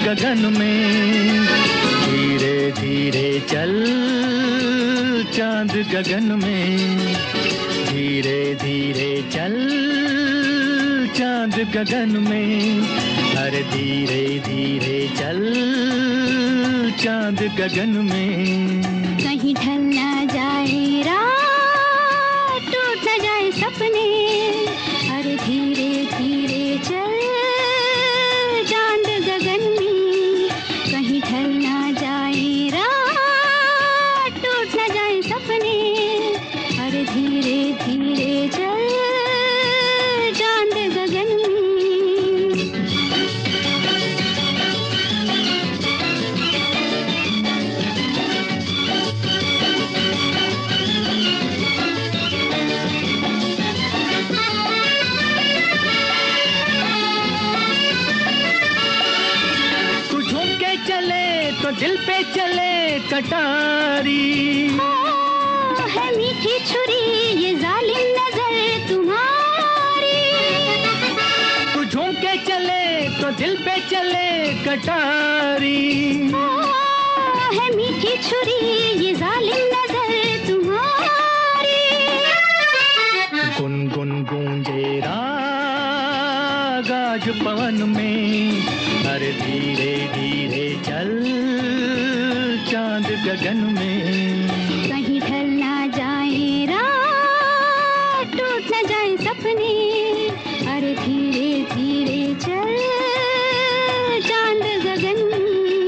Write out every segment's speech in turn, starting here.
गगन में। धीरे धीरे चल चांद गगन में, धीरे धीरे चल चांद गगन में। अरे धीरे धीरे चल चांद गगन में। कहीं ढल ना जाए रात, टूट ना जाए सपने। अरे धीरे धीरे चल चांद गगन में। कहीं ढल ना जाए रात, टूट ना जाए सपने। अरे धीरे धीरे चल चांद गगन में। तो दिल पे चले कटारी। है मीठी छुरी ये जालिम नजर तुम्हारी। तू झूम के चले तो दिल पे चले कटारी। है मीठी छुरी ये जालिम नजर तुम्हारी। गुनगुन गूंजे राग आज पवन में। अरे धीरे धीरे चल चांद गगन में। कहीं ढल ना जाए रात, टूट ना जाए सपने। अरे धीरे धीरे चल चांद गगन में।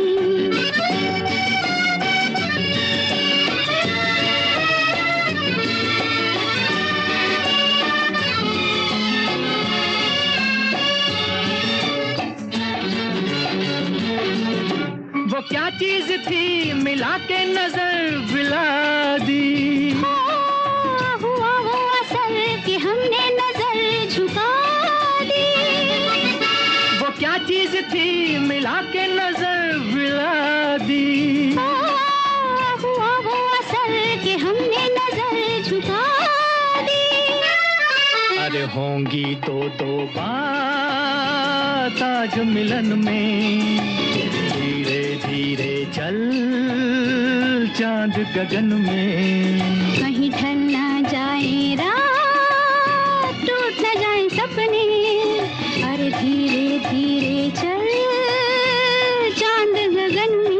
वो क्या चीज थी मिला के नजर मिला दी। हुआ वो असर कि हमने नजर झुका दी। वो क्या चीज थी मिला के नजर मिला दी। हुआ वो असर कि हमने नजर झुका दी। अरे होंगी दो बात आज मिलन में। धीरे धीरे चल चांद गगन में। कहीं ढल ना जाए रात, टूट ना जाए सपने। अरे धीरे धीरे चल चांद गगन में।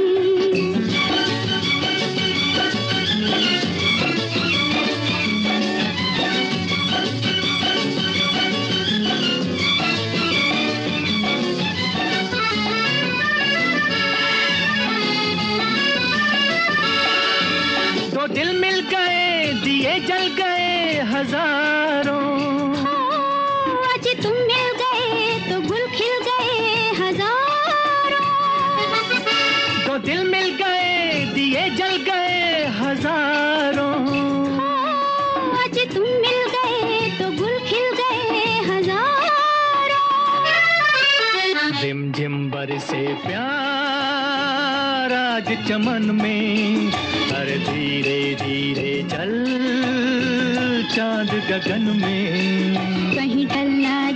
तो दिल मिल गए दिए जल गए हजारों। आज तुम मिल गए तो गुल खिल गए हजारों। तो दिल मिल गए दिए जल गए हजारों। आज तुम मिल गए तो गुल खिल गए हजारों। रिमझिम बरसे प्यार आज चमन में। अरे धीरे धीरे चल चांद गगन में। कहीं ढल ना